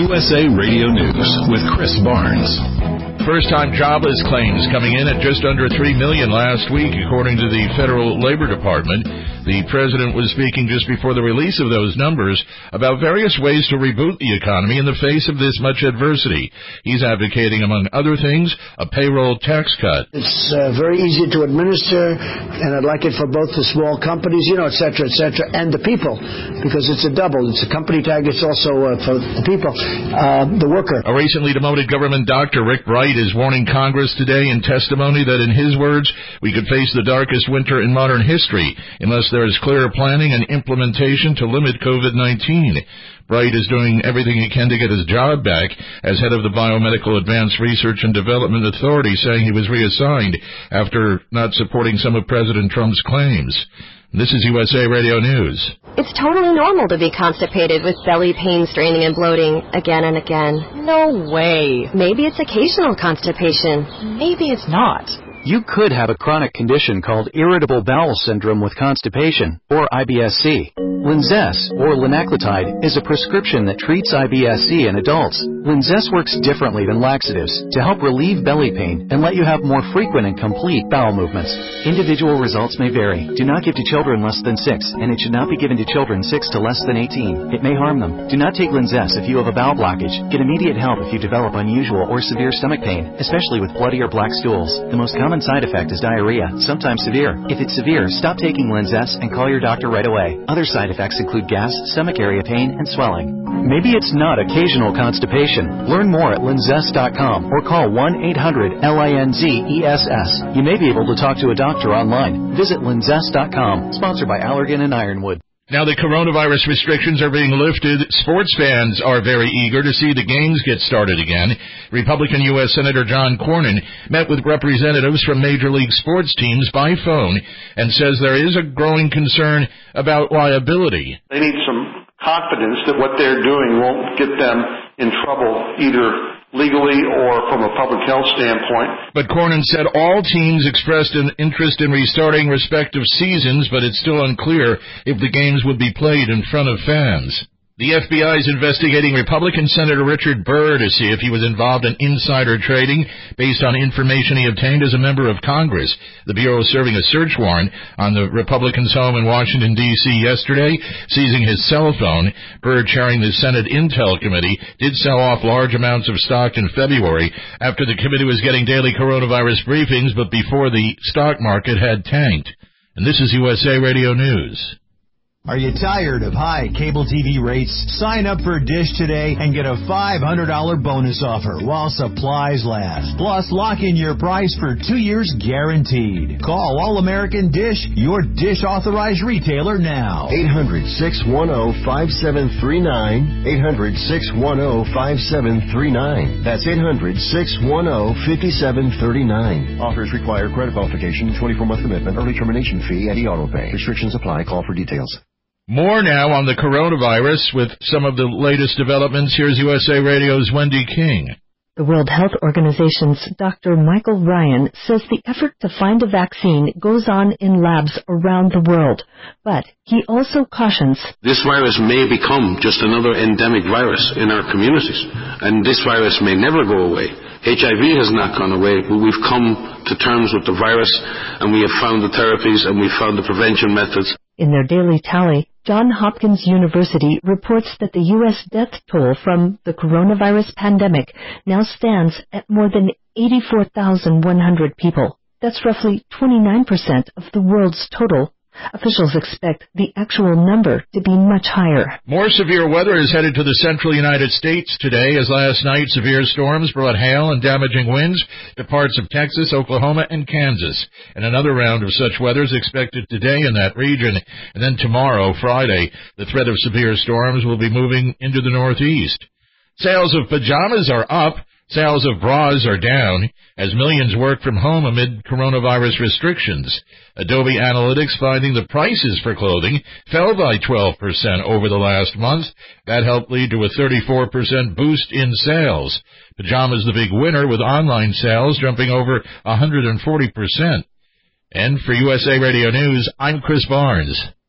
USA Radio News with Chris Barnes. First-time jobless claims coming in at just under 3 million last week, according to the Federal Labor Department. The president was speaking just before the release of those numbers about various ways to reboot the economy in the face of this much adversity. He's advocating, among other things, a payroll tax cut. It's very easy to administer, and I'd like it for both the small companies, et cetera, and the people, because it's a double. It's a company tax, it's also for the people, the worker. A recently demoted government doctor, Rick Bright, is warning Congress today in testimony that, in his words, we could face the darkest winter in modern history unless there is clear planning and implementation to limit COVID-19. Bright is doing everything he can to get his job back as head of the Biomedical Advanced Research and Development Authority, saying he was reassigned after not supporting some of President Trump's claims. This is USA Radio News. It's totally normal to be constipated with belly pain, straining, and bloating again and again. No way. Maybe it's occasional constipation. Maybe it's not. You could have a chronic condition called irritable bowel syndrome with constipation, or IBS-C. Linzess, or linaclotide, is a prescription that treats IBS-C in adults. Linzess works differently than laxatives to help relieve belly pain and let you have more frequent and complete bowel movements. Individual results may vary. Do not give to children less than 6, and it should not be given to children 6 to less than 18. It may harm them. Do not take Linzess if you have a bowel blockage. Get immediate help if you develop unusual or severe stomach pain, especially with bloody or black stools. The most common side effect is diarrhea, sometimes severe. If it's severe, stop taking Linzess and call your doctor right away. Other side effects include gas, stomach area pain, and swelling. Maybe it's not occasional constipation. Learn more at linzess.com or call 1-800-LINZESS. You may be able to talk to a doctor online. Visit linzess.com. Sponsored by Allergan and Ironwood. Now the coronavirus restrictions are being lifted. Sports fans are very eager to see the games get started again. Republican U.S. Senator John Cornyn met with representatives from Major League sports teams by phone and says there is a growing concern about liability. They need some confidence that what they're doing won't get them in trouble either legally or from a public health standpoint. But Cornyn said all teams expressed an interest in restarting respective seasons, but it's still unclear if the games would be played in front of fans. The FBI is investigating Republican Senator Richard Burr to see if he was involved in insider trading based on information he obtained as a member of Congress. The Bureau is serving a search warrant on the Republican's home in Washington, D.C. yesterday, seizing his cell phone. Burr, chairing the Senate Intel Committee, did sell off large amounts of stock in February after the committee was getting daily coronavirus briefings, but before the stock market had tanked. And this is USA Radio News. Are you tired of high cable TV rates? Sign up for Dish today and get a $500 bonus offer while supplies last. Plus, lock in your price for 2 years guaranteed. Call All-American Dish, your Dish authorized retailer now. 800-610-5739. 800-610-5739. That's 800-610-5739. Offers require credit qualification, 24-month commitment, early termination fee, and e-auto pay. Restrictions apply. Call for details. More now on the coronavirus with some of the latest developments. Here's USA Radio's Wendy King. The World Health Organization's Dr. Michael Ryan says the effort to find a vaccine goes on in labs around the world. But he also cautions this virus may become just another endemic virus in our communities, and this virus may never go away. HIV has not gone away, but we've come to terms with the virus, and we have found the therapies, and we've found the prevention methods. In their daily tally, Johns Hopkins University reports that the U.S. death toll from the coronavirus pandemic now stands at more than 84,100 people. That's roughly 29% of the world's total. Officials expect the actual number to be much higher. More severe weather is headed to the central United States today, as last night severe storms brought hail and damaging winds to parts of Texas, Oklahoma, and Kansas. And another round of such weather is expected today in that region. And then tomorrow, Friday, the threat of severe storms will be moving into the Northeast. Sales of pajamas are up. Sales of bras are down as millions work from home amid coronavirus restrictions. Adobe Analytics finding the prices for clothing fell by 12% over the last month. That helped lead to a 34% boost in sales. Pajamas the big winner, with online sales jumping over 140%. And for USA Radio News, I'm Chris Barnes.